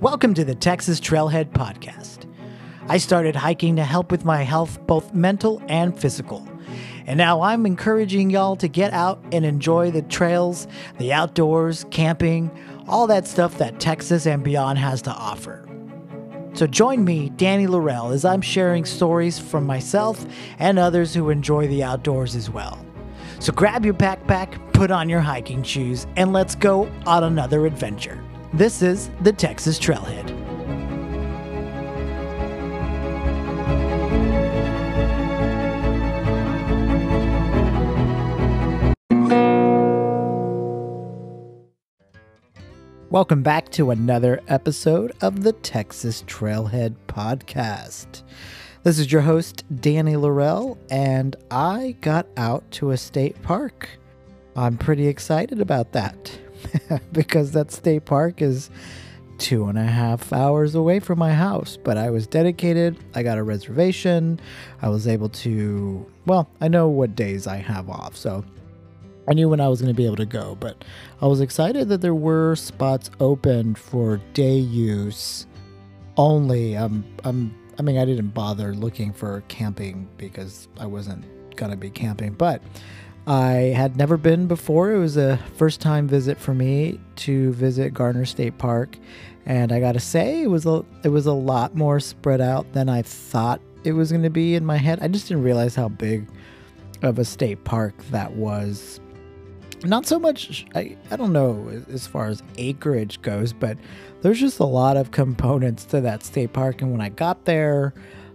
Welcome to the Texas Trailhead Podcast. I started hiking to help with my health, both mental and physical. And now I'm encouraging y'all to get out and enjoy the trails, the outdoors, camping, all that stuff that Texas and beyond has to offer. So join me, Danny Laurel, as I'm sharing stories from myself and others who enjoy the outdoors as well. So grab your backpack, put on your hiking shoes, and let's go on another adventure. This is the Texas Trailhead. Welcome back to another episode of the Texas Trailhead Podcast. This is your host, Danny Laurel, and I got out to a state park. I'm pretty excited about that because that state park is 2.5 hours away from my house, but I was dedicated. I got a reservation. I was able to, I know what days I have off, so I knew when I was going to be able to go, but I was excited that there were spots open for day use only. I didn't bother looking for camping because I wasn't going to be camping, but I had never been before. It was a first time visit for me to visit Garner State Park, and I got to say it was a lot more spread out than I thought it was going to be in my head. I just didn't realize how big of a state park that was. Not so much, I don't know as far as acreage goes, but there's just a lot of components to that state park. And when I got there,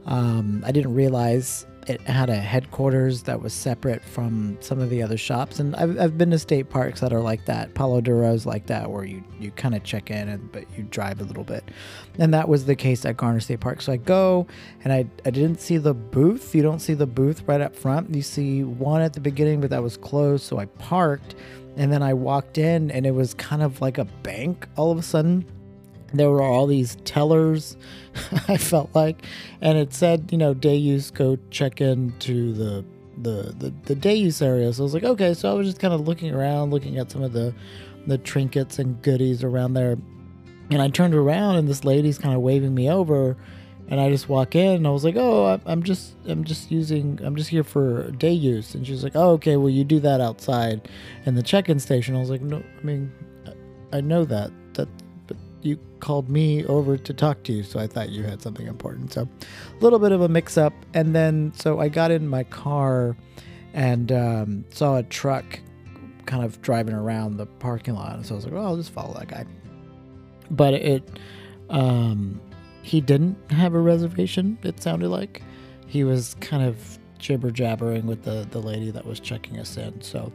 I didn't realize it had a headquarters that was separate from some of the other shops. And I've been to state parks that are like that. Palo Duro is like that, where you kind of check in, but you drive a little bit. And that was the case at Garner State Park. So I go, and I didn't see the booth. You don't see the booth right up front. You see one at the beginning, but that was closed. So I parked, and then I walked in, and it was kind of like a bank all of a sudden. There were all these tellers, I felt like, and it said, day use, go check into the day use area. So I was like, okay. So I was just kind of looking around, looking at some of the trinkets and goodies around there. And I turned around, and this lady's kind of waving me over, and I just walk in, and I was like, oh, I'm just here for day use. And she's like, oh, okay, well, you do that outside in the check-in station. I was like, no, I know that. You called me over to talk to you, so I thought you had something important. So a little bit of a mix-up. And then, so I got in my car and saw a truck kind of driving around the parking lot. And so I was like, well, I'll just follow that guy. But he didn't have a reservation, it sounded like. He was kind of jibber-jabbering with the lady that was checking us in. So,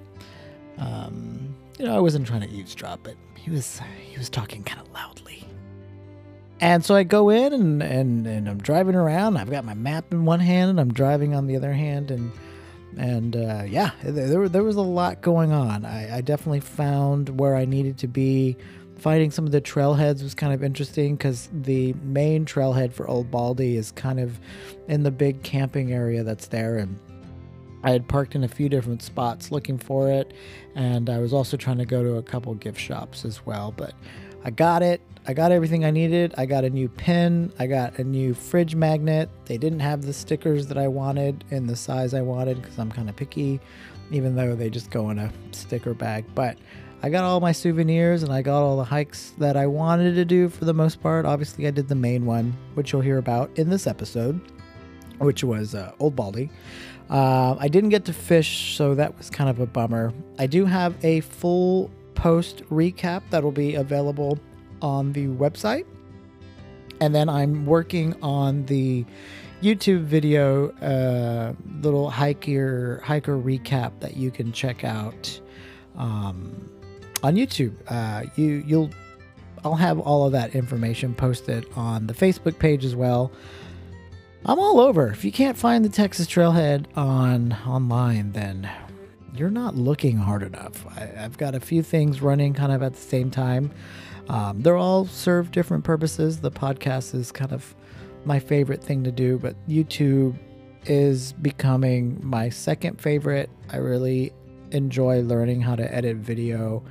I wasn't trying to eavesdrop, but he was talking kind of loudly. And so I go in and I'm driving around. I've got my map in one hand and I'm driving on the other hand. And there was a lot going on. I definitely found where I needed to be. Finding some of the trailheads was kind of interesting because the main trailhead for Old Baldy is kind of in the big camping area that's there. And I had parked in a few different spots looking for it, and I was also trying to go to a couple gift shops as well, but I got it. I got everything I needed. I got a new pin. I got a new fridge magnet. They didn't have the stickers that I wanted in the size I wanted because I'm kind of picky, even though they just go in a sticker bag. But I got all my souvenirs, and I got all the hikes that I wanted to do for the most part. Obviously, I did the main one, which you'll hear about in this episode, which was Old Baldy. I didn't get to fish, so that was kind of a bummer. I do have a full post recap that will be available on the website. And then I'm working on the YouTube video, little hiker recap that you can check out on YouTube. I'll have all of that information posted on the Facebook page as well. I'm all over. If you can't find the Texas Trailhead online, then you're not looking hard enough. I've got a few things running kind of at the same time. They're all serve different purposes. The podcast is kind of my favorite thing to do, but YouTube is becoming my second favorite. I really enjoy learning how to edit video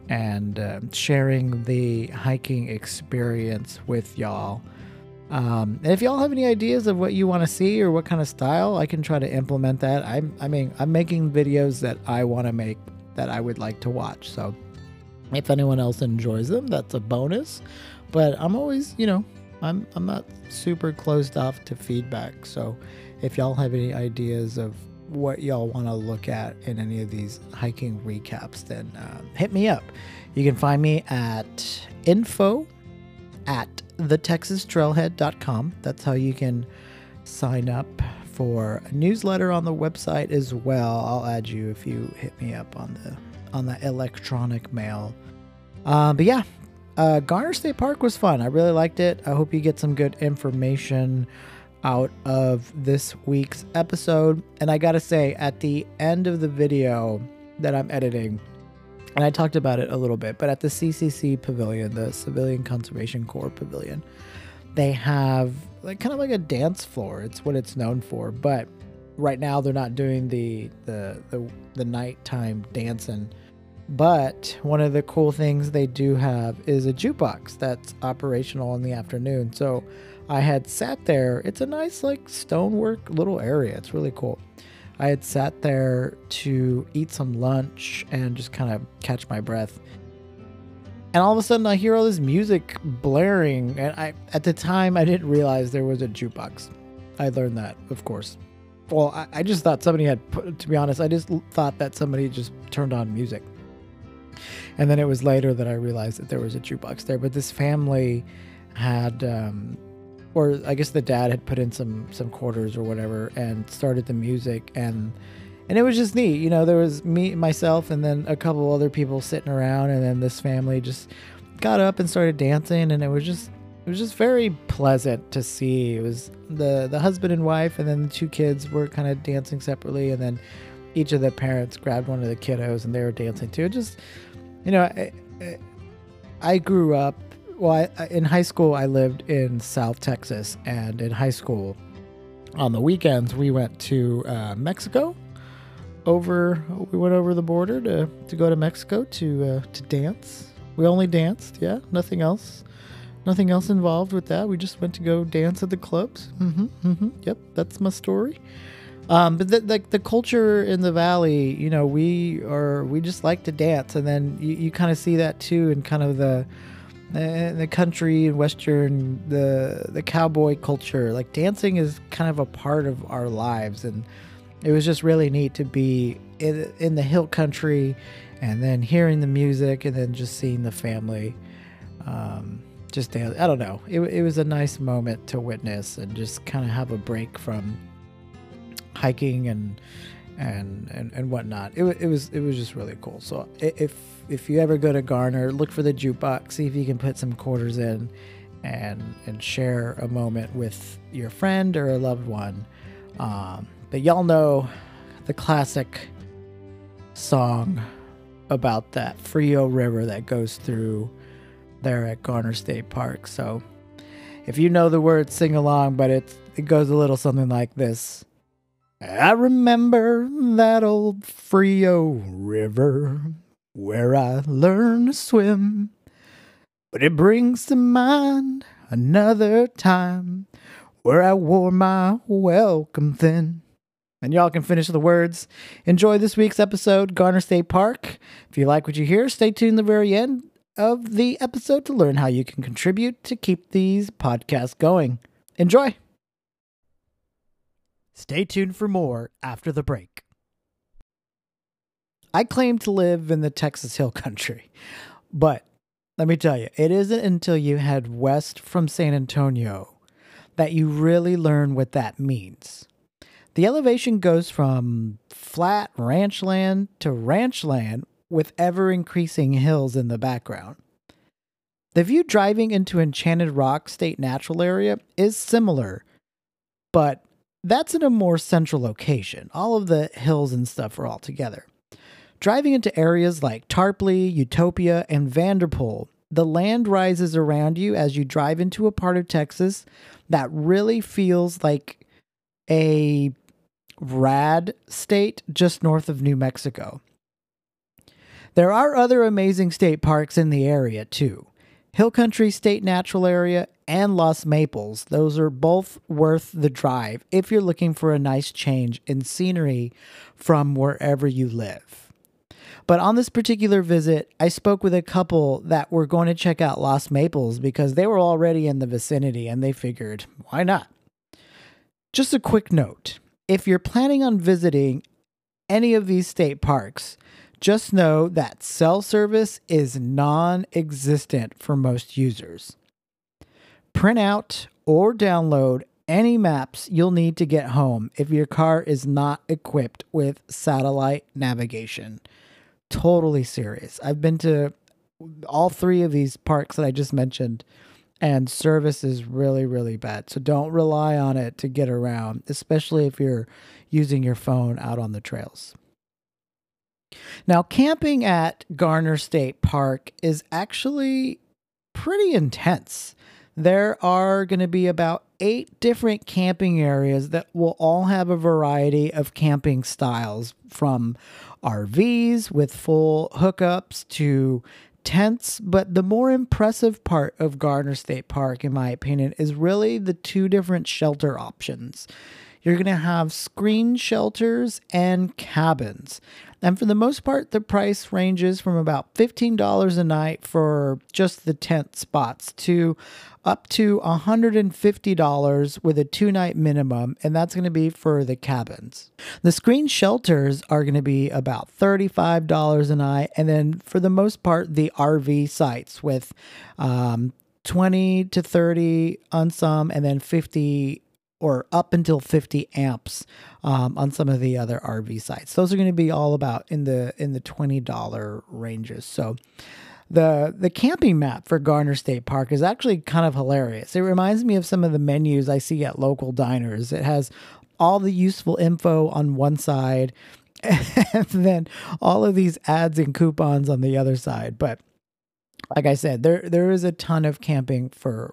and sharing the hiking experience with y'all. And if y'all have any ideas of what you want to see or what kind of style, I can try to implement that. I'm making videos that I want to make that I would like to watch. So if anyone else enjoys them, that's a bonus. But I'm always, I'm not super closed off to feedback. So if y'all have any ideas of what y'all want to look at in any of these hiking recaps, then hit me up. You can find me at info@thetexastrailhead.com. That's how you can sign up for a newsletter on the website as well. I'll add you if you hit me up on the electronic mail. But yeah, Garner State Park was fun. I really liked it. I hope you get some good information out of this week's episode. And I gotta say, at the end of the video that I'm editing, and I talked about it a little bit, but at the CCC Pavilion, the Civilian Conservation Corps Pavilion, they have kind of like a dance floor. It's what it's known for. But right now they're not doing the nighttime dancing. But one of the cool things they do have is a jukebox that's operational in the afternoon. So I had sat there. It's a nice stonework little area. It's really cool. I had sat there to eat some lunch and just kind of catch my breath. And all of a sudden I hear all this music blaring. And at the time I didn't realize there was a jukebox. I learned that, of course. Well, I just thought somebody to be honest, I just thought that somebody just turned on music. And then it was later that I realized that there was a jukebox there. But this family had, or I guess the dad had put in some quarters or whatever and started the music. And it was just neat. There was myself, and then a couple other people sitting around. And then this family just got up and started dancing. And it was just very pleasant to see. It was the husband and wife, and then the two kids were kind of dancing separately. And then each of the parents grabbed one of the kiddos and they were dancing too. It just, I grew up, in high school, I lived in South Texas, and in high school, on the weekends, we went to Mexico. We went over the border to go to Mexico to dance. We only danced, yeah, nothing else involved with that. We just went to go dance at the clubs. Yep, that's my story. But the culture in the valley, we just like to dance, and then you kind of see that too in kind of the country and western, the cowboy culture. Like dancing is kind of a part of our lives, and it was just really neat to be in the hill country, and then hearing the music, and then just seeing the family just dance. I don't know. It was a nice moment to witness and just kind of have a break from hiking and whatnot. It was just really cool. So if you ever go to Garner, look for the jukebox, see if you can put some quarters in and share a moment with your friend or a loved one. But y'all know the classic song about that Frio River that goes through there at Garner State Park. So if you know the words, sing along, but it goes a little something like this. I remember that old Frio River where I learned to swim, but it brings to mind another time where I wore my welcome thin. And y'all can finish the words. Enjoy this week's episode, Garner State Park. If you like what you hear, stay tuned to the very end of the episode to learn how you can contribute to keep these podcasts going. Enjoy! Stay tuned for more after the break. I claim to live in the Texas Hill Country, but let me tell you, it isn't until you head west from San Antonio that you really learn what that means. The elevation goes from flat ranch land to ranch land with ever-increasing hills in the background. The view driving into Enchanted Rock State Natural Area is similar, but that's in a more central location. All of the hills and stuff are all together. Driving into areas like Tarpley, Utopia, and Vanderpool, the land rises around you as you drive into a part of Texas that really feels like a rad state just north of New Mexico. There are other amazing state parks in the area too. Hill Country State Natural Area and Lost Maples. Those are both worth the drive if you're looking for a nice change in scenery from wherever you live. But on this particular visit, I spoke with a couple that were going to check out Lost Maples because they were already in the vicinity and they figured, why not? Just a quick note. If you're planning on visiting any of these state parks, just know that cell service is non-existent for most users. Print out or download any maps you'll need to get home if your car is not equipped with satellite navigation. Totally serious. I've been to all three of these parks that I just mentioned, and service is really, really bad. So don't rely on it to get around, especially if you're using your phone out on the trails. Now, camping at Garner State Park is actually pretty intense. There are going to be about 8 different camping areas that will all have a variety of camping styles, from RVs with full hookups to tents. But the more impressive part of Garner State Park, in my opinion, is really the 2 different shelter options. You're going to have screen shelters and cabins. And for the most part, the price ranges from about $15 a night for just the tent spots to up to $150 with a 2-night minimum, and that's going to be for the cabins. The screen shelters are going to be about $35 a night, and then for the most part, the RV sites with 20 to 30 on some, and then 50 or up until 50 amps on some of the other RV sites. Those are going to be all about in the $20 ranges. So the camping map for Garner State Park is actually kind of hilarious. It reminds me of some of the menus I see at local diners. It has all the useful info on one side and then all of these ads and coupons on the other side. But like I said, there is a ton of camping for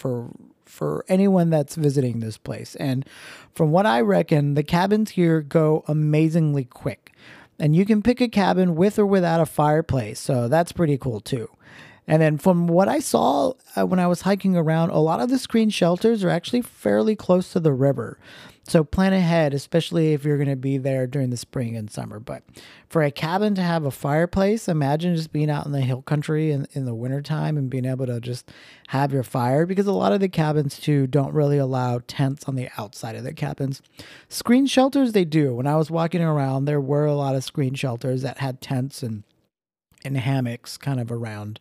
anyone that's visiting this place. And from what I reckon, the cabins here go amazingly quick. And you can pick a cabin with or without a fireplace. So that's pretty cool too. And then from what I saw when I was hiking around, a lot of the screen shelters are actually fairly close to the river. So plan ahead, especially if you're going to be there during the spring and summer. But for a cabin to have a fireplace, imagine just being out in the hill country in the wintertime and being able to just have your fire, because a lot of the cabins too don't really allow tents on the outside of the cabins. Screen shelters, they do. When I was walking around, there were a lot of screen shelters that had tents and hammocks kind of around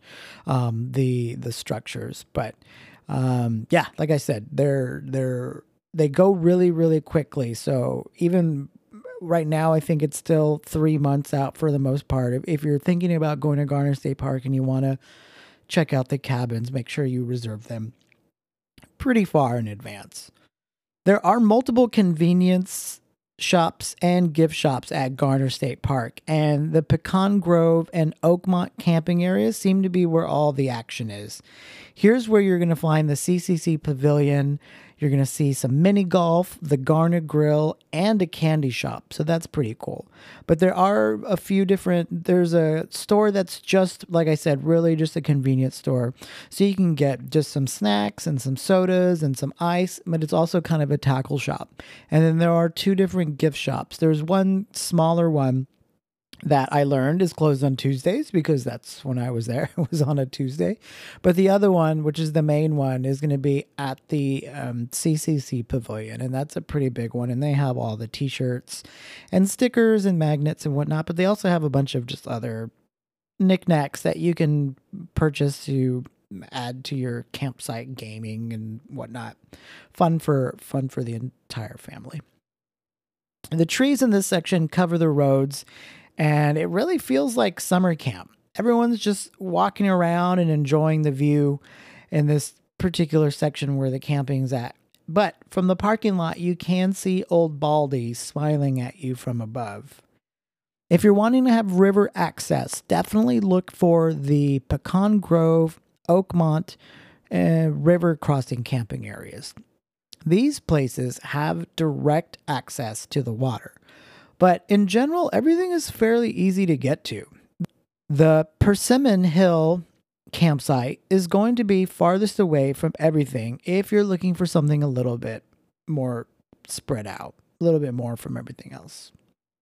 the structures. But yeah, like I said, they go really, really quickly. So even right now, I think it's still 3 months out for the most part. If you're thinking about going to Garner State Park and you want to check out the cabins, make sure you reserve them pretty far in advance. There are multiple convenience shops and gift shops at Garner State Park, and the Pecan Grove and Oakmont camping areas seem to be where all the action is. Here's where you're going to find the CCC Pavilion. You're going to see some mini golf, the Garner Grill, and a candy shop. So that's pretty cool. But there are a few there's a store that's just, like I said, really just a convenience store. So you can get just some snacks and some sodas and some ice, but it's also kind of a tackle shop. And then there are 2 different gift shops. There's one smaller one that I learned is closed on Tuesdays, because that's when I was there. It was on a Tuesday. But the other one, which is the main one, is going to be at the CCC Pavilion. And that's a pretty big one. And they have all the t-shirts and stickers and magnets and whatnot. But they also have a bunch of just other knickknacks that you can purchase to add to your campsite gaming and whatnot. Fun for the entire family. The trees in this section cover the roads, and it really feels like summer camp. Everyone's just walking around and enjoying the view in this particular section where the camping's at. But from the parking lot, you can see Old Baldy smiling at you from above. If you're wanting to have river access, definitely look for the Pecan Grove, Oakmont, river crossing camping areas. These places have direct access to the water. But in general, everything is fairly easy to get to. The Persimmon Hill campsite is going to be farthest away from everything if you're looking for something a little bit more spread out, a little bit more from everything else.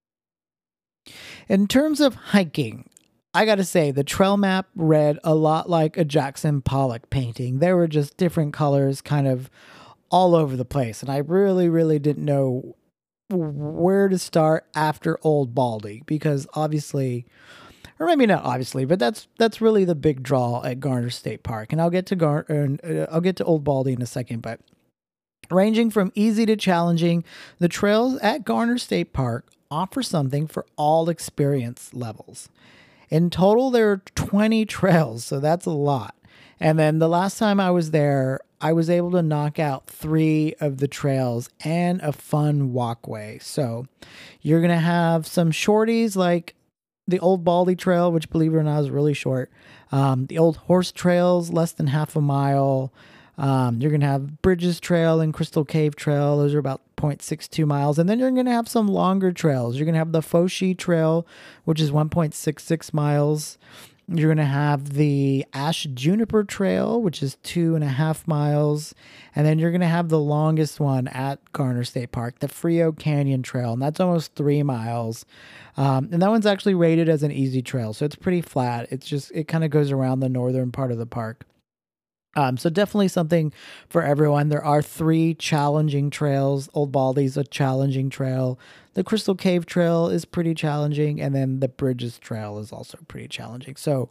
In terms of hiking, I gotta say, the trail map read a lot like a Jackson Pollock painting. There were just different colors kind of all over the place, and I really, really didn't know where to start after Old Baldy, because obviously, or maybe not obviously, but that's really the big draw at Garner State Park. And I'll get to I'll get to Old Baldy in a second, but ranging from easy to challenging, the trails at Garner State Park offer something for all experience levels. In total, there are 20 trails, so that's a lot. And then the last time I was there, I was able to knock out 3 of the trails and a fun walkway. So you're going to have some shorties like the Old Baldy Trail, which, believe it or not, is really short. The Old Horse Trails, less than half a mile. You're going to have Bridges Trail and Crystal Cave Trail. Those are about 0.62 miles. And then you're going to have some longer trails. You're going to have the Foshee Trail, which is 1.66 miles. You're going to have the Ash Juniper Trail, which is 2.5 miles. And then you're going to have the longest one at Garner State Park, the Frio Canyon Trail. And that's almost 3 miles. And that one's actually rated as an easy trail. So it's pretty flat. It kind of goes around the northern part of the park. So definitely something for everyone. There are 3 challenging trails. Old Baldy's a challenging trail. The Crystal Cave Trail is pretty challenging. And then the Bridges Trail is also pretty challenging. So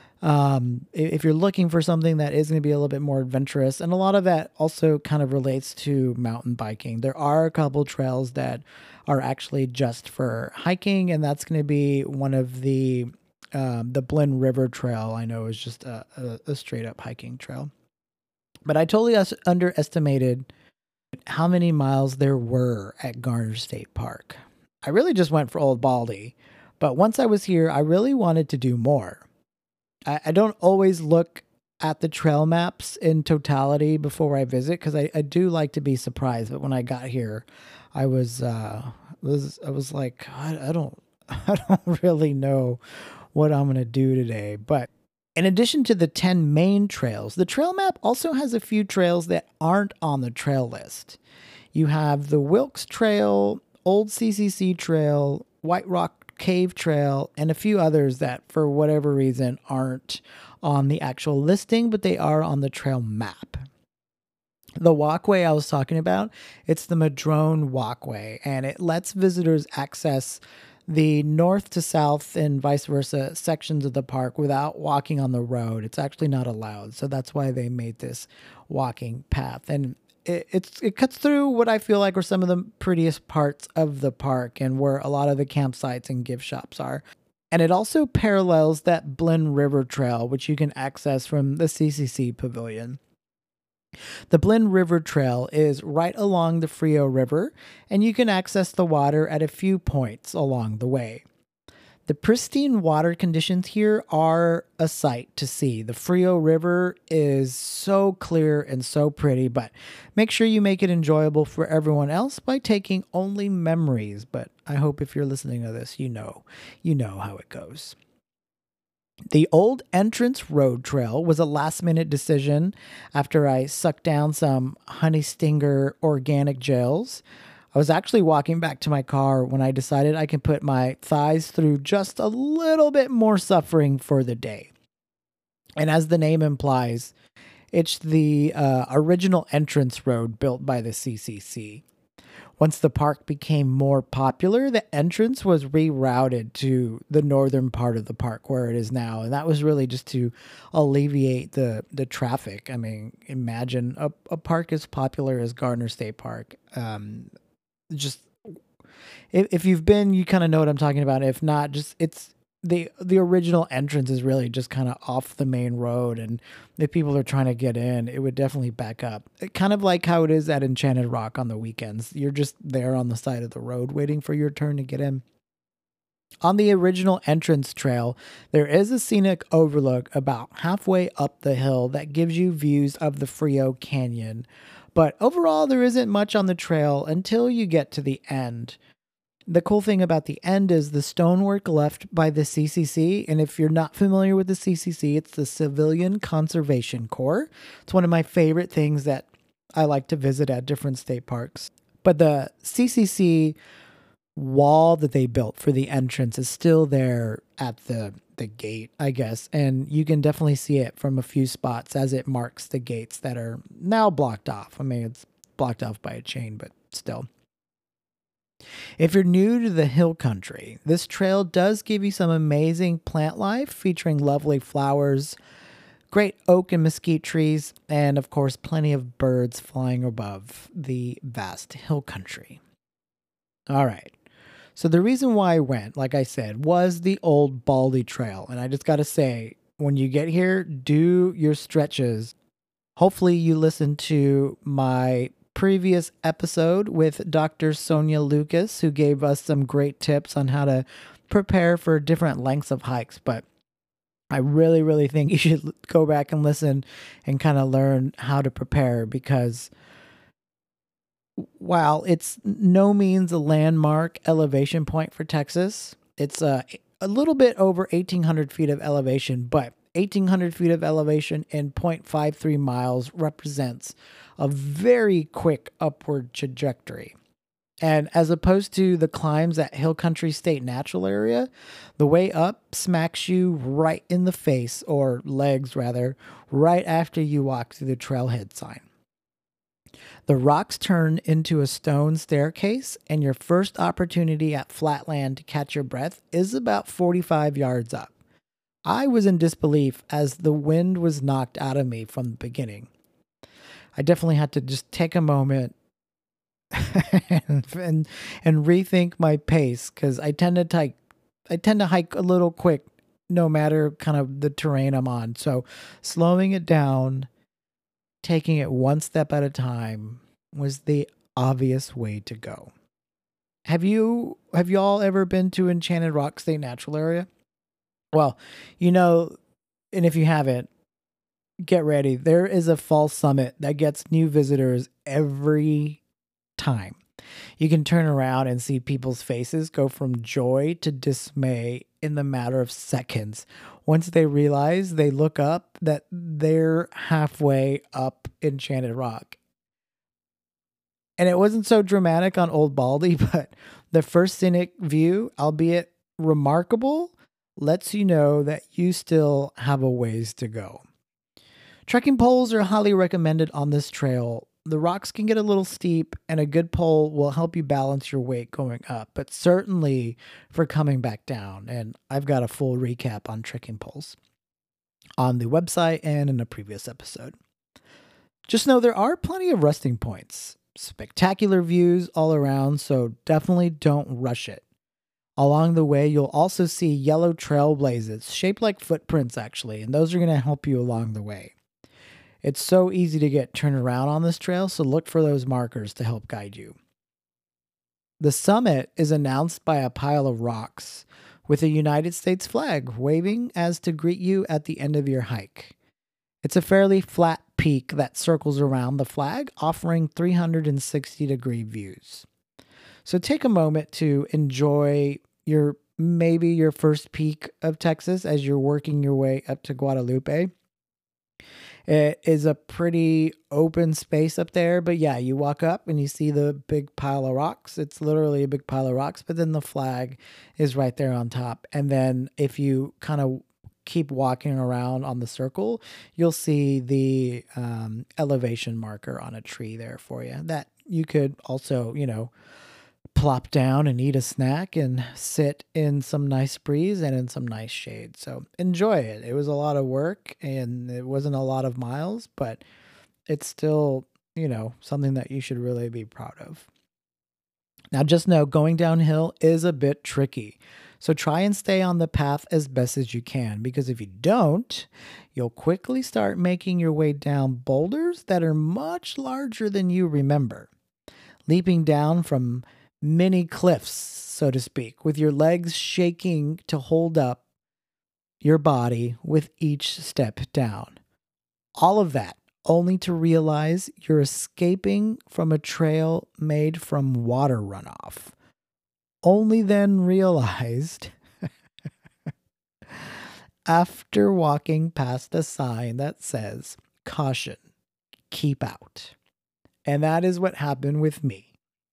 if you're looking for something that is going to be a little bit more adventurous, and a lot of that also kind of relates to mountain biking, there are a couple trails that are actually just for hiking. And that's going to be one of the Blinn River Trail, I know, is just a straight up hiking trail. But I totally underestimated how many miles there were at Garner State Park. I really just went for Old Baldy, but once I was here, I really wanted to do more. I don't always look at the trail maps in totality before I visit, because I do like to be surprised. But when I got here, I was like, I don't really know what I'm going to do today. But in addition to the 10 main trails, the trail map also has a few trails that aren't on the trail list. You have the Wilkes Trail, Old CCC Trail, White Rock Cave Trail, and a few others that, for whatever reason, aren't on the actual listing, but they are on the trail map. The walkway I was talking about, it's the Madrone Walkway, and it lets visitors access the north to south and vice versa sections of the park without walking on the road. It's actually not allowed. So that's why they made this walking path. And it cuts through what I feel like are some of the prettiest parts of the park and where a lot of the campsites and gift shops are. And it also parallels that Blinn River Trail, which you can access from the CCC Pavilion. The Blinn River Trail is right along the Frio River, and you can access the water at a few points along the way. The pristine water conditions here are a sight to see. The Frio River is so clear and so pretty, but make sure you make it enjoyable for everyone else by taking only memories. But I hope if you're listening to this, you know how it goes. The Old Entrance Road Trail was a last-minute decision after I sucked down some Honey Stinger organic gels. I was actually walking back to my car when I decided I can put my thighs through just a little bit more suffering for the day. And as the name implies, it's the original entrance road built by the CCC. Once the park became more popular, the entrance was rerouted to the northern part of the park where it is now. And that was really just to alleviate the traffic. I mean, imagine a park as popular as Garner State Park. Just if you've been, you kind of know what I'm talking about. If not, just it's the original entrance is really just kind of off the main road, and if people are trying to get in, it would definitely back up. Kind of like how it is at Enchanted Rock on the weekends. You're just there on the side of the road waiting for your turn to get in. On the original entrance trail, there is a scenic overlook about halfway up the hill that gives you views of the Frio Canyon. But overall, there isn't much on the trail until you get to the end. The cool thing about the end is the stonework left by the CCC. And if you're not familiar with the CCC, it's the Civilian Conservation Corps. It's one of my favorite things that I like to visit at different state parks. But the CCC wall that they built for the entrance is still there at the gate, I guess. And you can definitely see it from a few spots as it marks the gates that are now blocked off. I mean, it's blocked off by a chain, but still. If you're new to the hill country, this trail does give you some amazing plant life featuring lovely flowers, great oak and mesquite trees, and of course, plenty of birds flying above the vast hill country. All right. So the reason why I went, like I said, was the Old Baldy Trail. And I just got to say, when you get here, do your stretches. Hopefully you listened to my previous episode with Dr. Sonia Lucas, who gave us some great tips on how to prepare for different lengths of hikes. But I really, really think you should go back and listen and kind of learn how to prepare, because while it's no means a landmark elevation point for Texas, it's a little bit over 1,800 feet of elevation, but 1,800 feet of elevation in 0.53 miles represents a very quick upward trajectory. And as opposed to the climbs at Hill Country State Natural Area, the way up smacks you right in the face, or legs rather, right after you walk through the trailhead sign. The rocks turn into a stone staircase, and your first opportunity at flatland to catch your breath is about 45 yards up. I was in disbelief as the wind was knocked out of me from the beginning. I definitely had to just take a moment and rethink my pace, because I tend to hike a little quick no matter kind of the terrain I'm on. So slowing it down, taking it one step at a time, was the obvious way to go. Have you all ever been to Enchanted Rock State Natural Area? Well, and if you haven't, get ready. There is a fall summit that gets new visitors every time. You can turn around and see people's faces go from joy to dismay in the matter of seconds once they realize, they look up, that they're halfway up Enchanted Rock. And it wasn't so dramatic on Old Baldy, but the first scenic view, albeit remarkable, lets you know that you still have a ways to go. Trekking poles are highly recommended on this trail. The rocks can get a little steep, and a good pole will help you balance your weight going up, but certainly for coming back down. And I've got a full recap on trekking poles on the website and in a previous episode. Just know there are plenty of resting points. Spectacular views all around, so definitely don't rush it. Along the way, you'll also see yellow trailblazes, shaped like footprints actually, and those are going to help you along the way. It's so easy to get turned around on this trail, so look for those markers to help guide you. The summit is announced by a pile of rocks with a United States flag waving as to greet you at the end of your hike. It's a fairly flat peak that circles around the flag, offering 360-degree views. So take a moment to enjoy maybe your first peak of Texas as you're working your way up to Guadalupe. It is a pretty open space up there, but yeah, you walk up and you see the big pile of rocks. It's literally a big pile of rocks, but then the flag is right there on top. And then if you kind of keep walking around on the circle, you'll see the elevation marker on a tree there for you that you could also, plop down and eat a snack and sit in some nice breeze and in some nice shade. So enjoy it. It was a lot of work and it wasn't a lot of miles, but it's still, something that you should really be proud of. Now just know going downhill is a bit tricky. So try and stay on the path as best as you can, because if you don't, you'll quickly start making your way down boulders that are much larger than you remember. Leaping down from mini cliffs, so to speak, with your legs shaking to hold up your body with each step down. All of that only to realize you're escaping from a trail made from water runoff. only then realized after walking past a sign that says, "Caution, keep out." And that is what happened with me.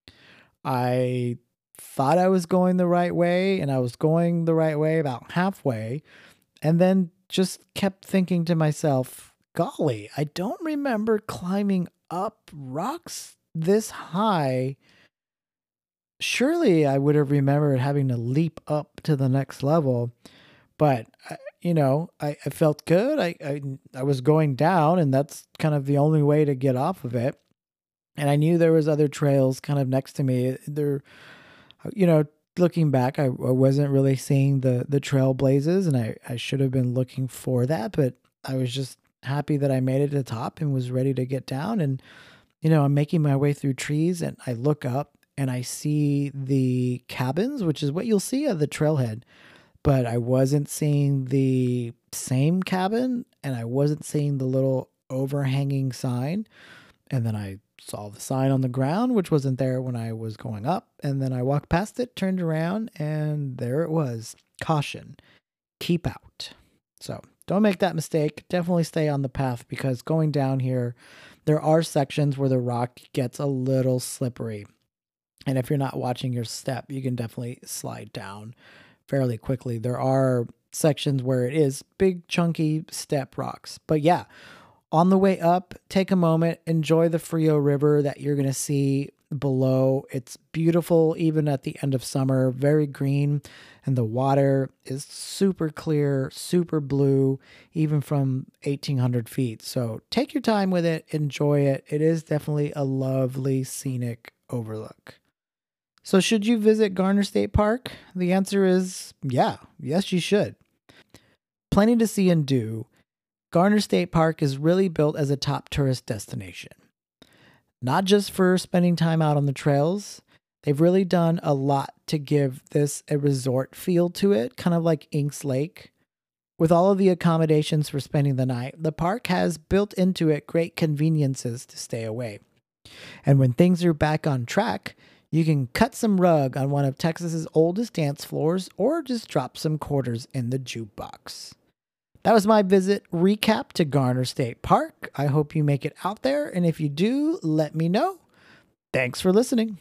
I thought I was going the right way, and I was going the right way about halfway, and then just kept thinking to myself, golly, I don't remember climbing up rocks this high. Surely I would have remembered having to leap up to the next level. But, I felt good. I was going down, and that's kind of the only way to get off of it. And I knew there was other trails kind of next to me. Looking back, I wasn't really seeing the trailblazes, and I should have been looking for that. But I was just happy that I made it to the top and was ready to get down. And, I'm making my way through trees, and I look up and I see the cabins, which is what you'll see at the trailhead. But I wasn't seeing the same cabin, and I wasn't seeing the little overhanging sign. And then I saw the sign on the ground, which wasn't there when I was going up. And then I walked past it, turned around, and there it was. Caution, keep out. So don't make that mistake. Definitely stay on the path, because going down here, there are sections where the rock gets a little slippery. And if you're not watching your step, you can definitely slide down fairly quickly. There are sections where it is big, chunky step rocks. But yeah, on the way up, take a moment, enjoy the Frio River that you're going to see below. It's beautiful even at the end of summer, very green, and the water is super clear, super blue, even from 1,800 feet. So take your time with it, enjoy it. It is definitely a lovely scenic overlook. So should you visit Garner State Park? The answer is yes, you should. Plenty to see and do. Garner State Park is really built as a top tourist destination. Not just for spending time out on the trails, they've really done a lot to give this a resort feel to it, kind of like Inks Lake. With all of the accommodations for spending the night, the park has built into it great conveniences to stay away. And when things are back on track, you can cut some rug on one of Texas's oldest dance floors, or just drop some quarters in the jukebox. That was my visit recap to Garner State Park. I hope you make it out there, and if you do, let me know. Thanks for listening.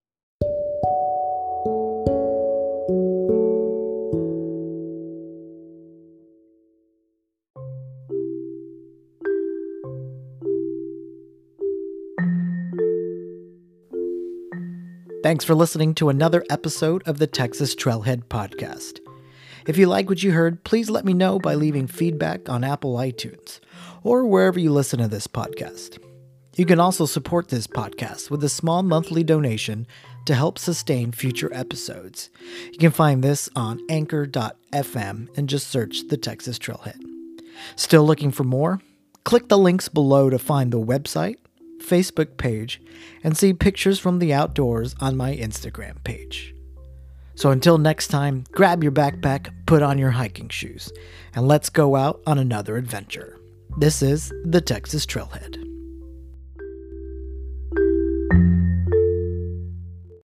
Thanks for listening to another episode of the Texas Trailhead Podcast. If you like what you heard, please let me know by leaving feedback on Apple iTunes or wherever you listen to this podcast. You can also support this podcast with a small monthly donation to help sustain future episodes. You can find this on anchor.fm and just search the Texas Trailhead. Still looking for more? Click the links below to find the website, Facebook page, and see pictures from the outdoors on my Instagram page. So until next time, grab your backpack, put on your hiking shoes, and let's go out on another adventure. This is the Texas Trailhead.